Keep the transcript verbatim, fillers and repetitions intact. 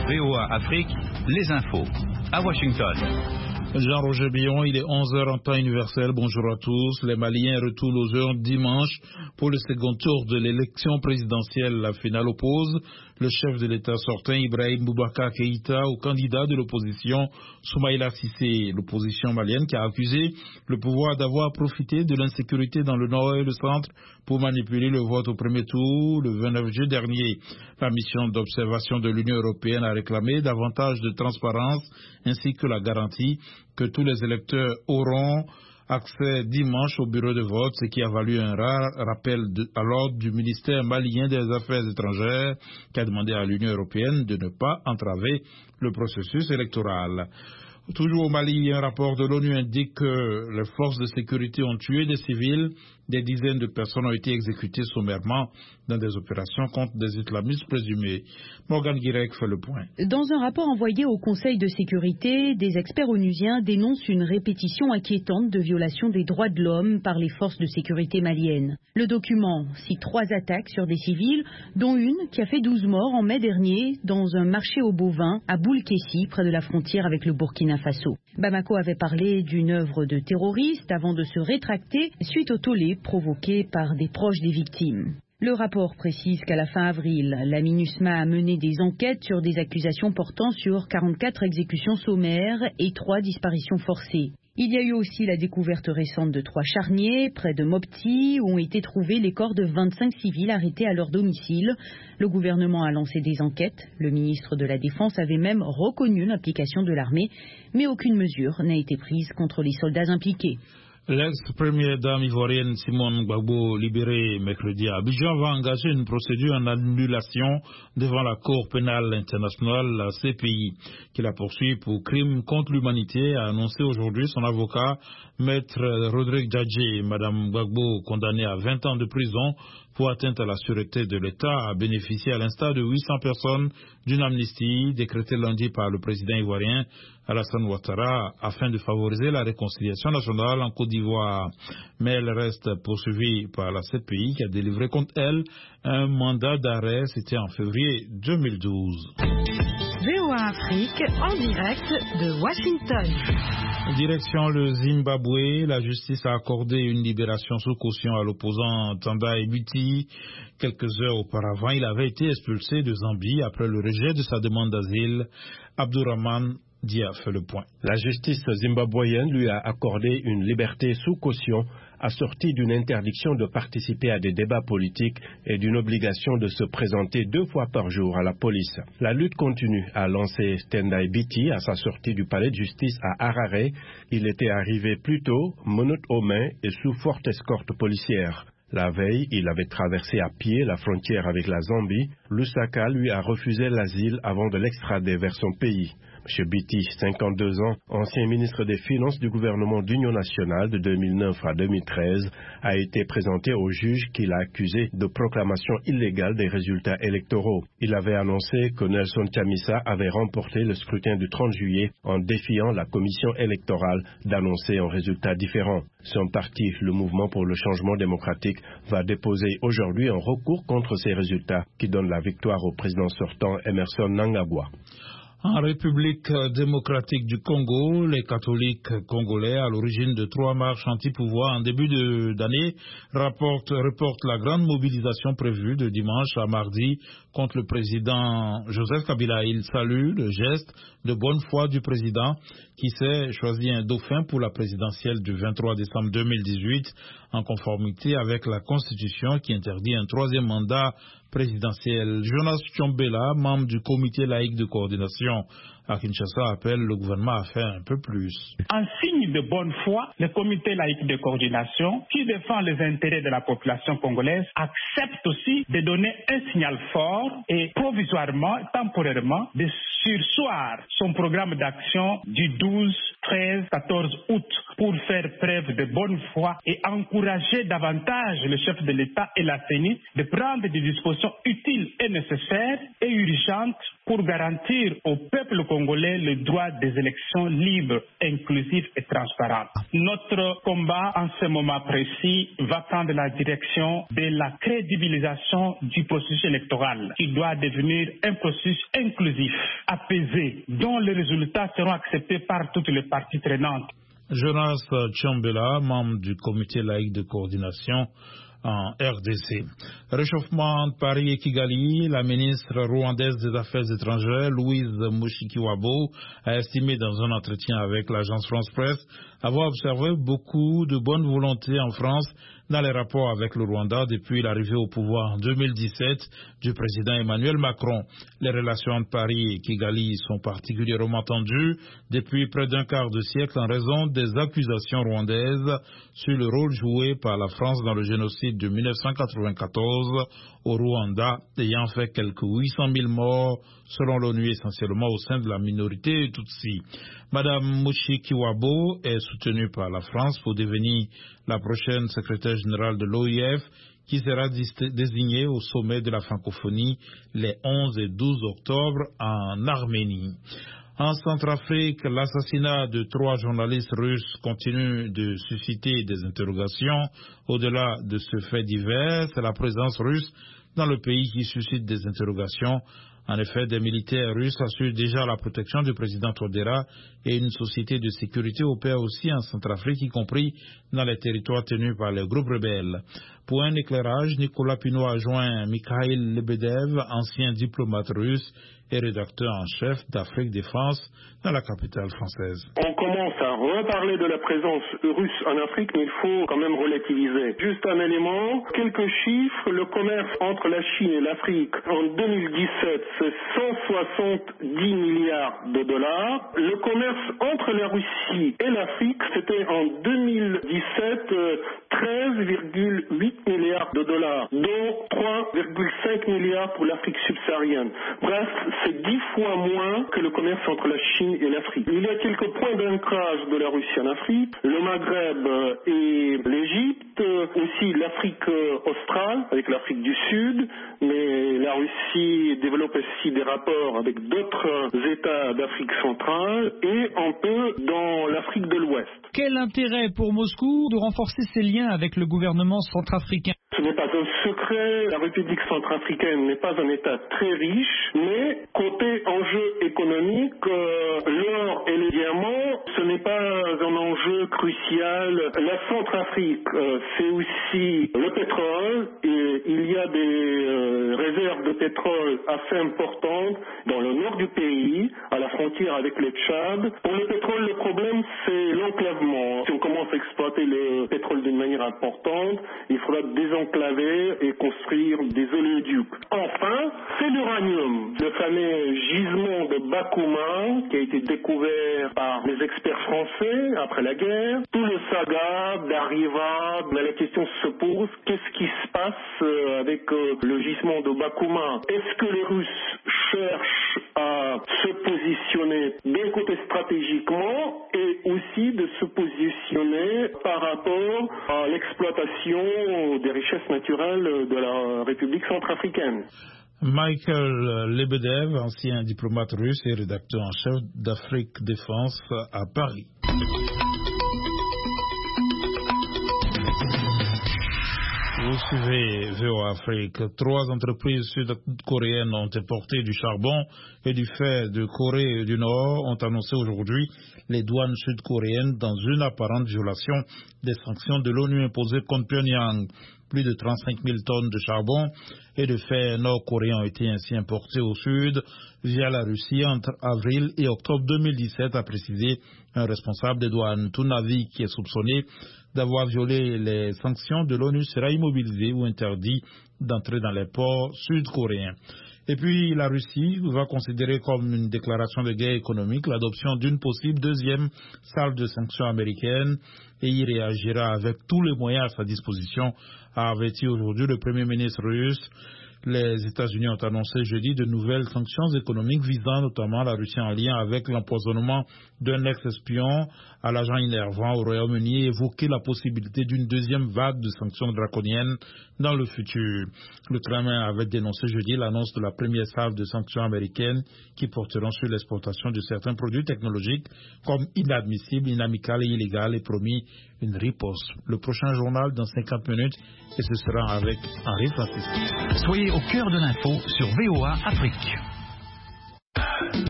V O A Afrique, les infos. À Washington. Jean-Roger Billon, il est onze heures en temps universel. Bonjour à tous. Les Maliens retournent aux heures dimanche pour le second tour de l'élection présidentielle. La finale oppose le chef de l'État sortant Ibrahim Boubacar Keïta au candidat de l'opposition Soumaïla Cissé. L'opposition malienne qui a accusé le pouvoir d'avoir profité de l'insécurité dans le nord et le centre pour manipuler le vote au premier tour le vingt-neuf juillet dernier. La mission d'observation de l'Union européenne a réclamé davantage de transparence ainsi que la garantie que tous les électeurs auront accès dimanche au bureau de vote, ce qui a valu un rare rappel de, à l'ordre du ministère malien des Affaires étrangères qui a demandé à l'Union européenne de ne pas entraver le processus électoral. Toujours au Mali, un rapport de l'ONU indique que les forces de sécurité ont tué des civils. Des dizaines de personnes ont été exécutées sommairement dans des opérations contre des islamistes présumés. Morgan Guirec fait le point. Dans un rapport envoyé au Conseil de sécurité, des experts onusiens dénoncent une répétition inquiétante de violations des droits de l'homme par les forces de sécurité maliennes. Le document cite trois attaques sur des civils, dont une qui a fait douze morts en mai dernier dans un marché aux bovins à Boulkessi, près de la frontière avec le Burkina Faso. Bamako avait parlé d'une œuvre de terroriste avant de se rétracter suite au tollé provoqué par des proches des victimes. Le rapport précise qu'à la fin avril, la MINUSMA a mené des enquêtes sur des accusations portant sur quarante-quatre exécutions sommaires et trois disparitions forcées. Il y a eu aussi la découverte récente de trois charniers près de Mopti où ont été trouvés les corps de vingt-cinq civils arrêtés à leur domicile. Le gouvernement a lancé des enquêtes. Le ministre de la Défense avait même reconnu l'implication de l'armée, mais aucune mesure n'a été prise contre les soldats impliqués. L'ex-première dame ivoirienne Simone Gbagbo, libérée mercredi à Abidjan, va engager une procédure en annulation devant la Cour pénale internationale, la C P I, qui la poursuit pour crime contre l'humanité, a annoncé aujourd'hui son avocat, Maître Rodrigue Djadji. Madame Gbagbo, condamnée à vingt ans de prison pour atteinte à la sûreté de l'État, a bénéficié à l'instar de huit cents personnes d'une amnistie décrétée lundi par le président ivoirien Alassane Ouattara afin de favoriser la réconciliation nationale en Côte d'Ivoire. Mais elle reste poursuivie par la C P I qui a délivré contre elle un mandat d'arrêt, c'était en février deux mille douze. V O A Afrique en direct de Washington. Direction le Zimbabwe, la justice a accordé une libération sous caution à l'opposant Tendai Biti. Quelques heures auparavant, il avait été expulsé de Zambie après le rejet de sa demande d'asile. Abdourahmane Dia fait le point. La justice zimbabwéenne lui a accordé une liberté sous caution assortie d'une interdiction de participer à des débats politiques et d'une obligation de se présenter deux fois par jour à la police. La lutte continue, a lancé Tendai Biti à sa sortie du palais de justice à Harare. Il était arrivé plus tôt, menottes aux mains et sous forte escorte policière. La veille, il avait traversé à pied la frontière avec la Zambie. Lusaka lui a refusé l'asile avant de l'extrader vers son pays. M. Biti, cinquante-deux ans, ancien ministre des Finances du gouvernement d'Union nationale de deux mille neuf à deux mille treize, a été présenté au juge qui l'a accusé de proclamation illégale des résultats électoraux. Il avait annoncé que Nelson Chamisa avait remporté le scrutin du trente juillet en défiant la commission électorale d'annoncer un résultat différent. Son parti, le Mouvement pour le changement démocratique, va déposer aujourd'hui un recours contre ces résultats qui donnent la victoire au président sortant Emerson Mnangagwa. En République démocratique du Congo, les catholiques congolais, à l'origine de trois marches anti-pouvoir en début d'année, reportent, reportent la grande mobilisation prévue de dimanche à mardi contre le président Joseph Kabila. Il salue le geste de bonne foi du président qui s'est choisi un dauphin pour la présidentielle du vingt-trois décembre deux mille dix-huit en conformité avec la Constitution qui interdit un troisième mandat présidentiel. Jonas Tchombela, membre du comité laïque de coordination à Kinshasa, appelle le gouvernement à faire un peu plus. En signe de bonne foi, le comité laïque de coordination, qui défend les intérêts de la population congolaise, accepte aussi de donner un signal fort et provisoirement, temporairement, de surseoir son programme d'action du douze, treize, quatorze août pour faire preuve de bonne foi et encourager davantage le chef de l'État et la C E N I de prendre des dispositions utiles et nécessaires et urgentes pour garantir au peuple congolais Congolais le droit des élections libres, inclusives et transparentes. Notre combat en ce moment précis va prendre la direction de la crédibilisation du processus électoral qui doit devenir un processus inclusif, apaisé, dont les résultats seront acceptés par toutes les parties prenantes. Jonas Tchambela, membre du comité laïque de coordination en R D C. Réchauffement de Paris et Kigali, la ministre rwandaise des Affaires étrangères, Louise Mushikiwabo, a estimé dans un entretien avec l'agence France Presse avoir observé beaucoup de bonne volonté en France dans les rapports avec le Rwanda depuis l'arrivée au pouvoir en deux mille dix-sept du président Emmanuel Macron. Les relations entre Paris et Kigali sont particulièrement tendues depuis près d'un quart de siècle en raison des accusations rwandaises sur le rôle joué par la France dans le génocide de mille neuf cent quatre-vingt-quatorze au Rwanda, ayant fait quelques huit cent mille morts selon l'ONU, essentiellement au sein de la minorité Tutsi. Madame Mushikiwabo est soutenue par la France pour devenir la prochaine secrétaire générale de l'O I F, qui sera désignée au sommet de la francophonie les onze et douze octobre en Arménie. En Centrafrique, l'assassinat de trois journalistes russes continue de susciter des interrogations. Au-delà de ce fait divers, c'est la présence russe dans le pays qui suscite des interrogations. En effet, des militaires russes assurent déjà la protection du président Touadéra et une société de sécurité opère aussi en Centrafrique, y compris dans les territoires tenus par les groupes rebelles. Pour un éclairage, Nicolas Pinault a joint Mikhail Lebedev, ancien diplomate russe et rédacteur en chef d'Afrique Défense dans la capitale française. On commence à reparler de la présence russe en Afrique, mais il faut quand même relativiser. Juste un élément, quelques chiffres. Le commerce entre la Chine et l'Afrique en deux mille dix-sept, c'est cent soixante-dix milliards de dollars. Le commerce entre la Russie et l'Afrique, c'était en deux mille dix-sept treize virgule huit milliards de dollars, dont trois virgule cinq milliards pour l'Afrique subsaharienne. Bref, c'est dix fois moins que le commerce entre la Chine et l'Afrique. Il y a quelques points d'ancrage de la Russie en Afrique, le Maghreb et l'Égypte, aussi l'Afrique australe avec l'Afrique du Sud, mais la Russie développe aussi des rapports avec d'autres États d'Afrique centrale et un peu dans l'Afrique de l'Ouest. Quel intérêt pour Moscou de renforcer ses liens avec le gouvernement centrafricain? Ce n'est pas un secret, la République centrafricaine n'est pas un État très riche, mais côté enjeu économique, euh, l'or et les diamants, ce n'est pas un enjeu crucial. La Centrafrique, euh, c'est aussi le pétrole, et il y a des euh, réserves de pétrole assez importantes dans le nord du pays, à la frontière avec le Tchad. Pour le pétrole, le problème, c'est l'enclavement. Si on commence à exploiter le pétrole d'une manière importante, il faudra désenclaver et construire des oléoducs. Enfin, c'est l'uranium, le fameux gisement de Bakouma qui a été découvert par les experts français après la guerre. Tout le saga d'Arriva, mais la question se pose, qu'est-ce qui se passe avec le gisement de Bakouma? Est-ce que les Russes cherchent à se positionner d'un côté stratégiquement et aussi de se positionner par rapport à l'exploitation des richesses naturelles de la République centrafricaine? Michael Lebedev, ancien diplomate russe et rédacteur en chef d'Afrique Défense à Paris. Vous suivez V O A Afrique. Trois entreprises sud-coréennes ont importé du charbon et du fer de Corée du Nord ont annoncé aujourd'hui les douanes sud-coréennes dans une apparente violation des sanctions de l'ONU imposées contre Pyongyang. Plus de trente-cinq mille tonnes de charbon et de fer nord-coréen ont été ainsi importés au sud via la Russie entre avril et octobre deux mille dix-sept, a précisé un responsable des douanes. Tout navire qui est soupçonné d'avoir violé les sanctions de l'ONU sera immobilisé ou interdit d'entrer dans les ports sud-coréens. Et puis la Russie va considérer comme une déclaration de guerre économique l'adoption d'une possible deuxième salve de sanctions américaines et y réagira avec tous les moyens à sa disposition, a averti aujourd'hui le Premier ministre russe Les États-Unis ont annoncé jeudi de nouvelles sanctions économiques visant notamment la Russie en lien avec l'empoisonnement d'un ex-espion à l'agent innervant au Royaume-Uni et évoqué la possibilité d'une deuxième vague de sanctions draconiennes dans le futur. Le Kremlin avait dénoncé jeudi l'annonce de la première salve de sanctions américaines qui porteront sur l'exportation de certains produits technologiques comme inadmissibles, inamicales et illégales et promis une riposte. Le prochain journal dans cinquante minutes et ce sera avec Henri Francis. Soyez au cœur de l'info sur V O A Afrique.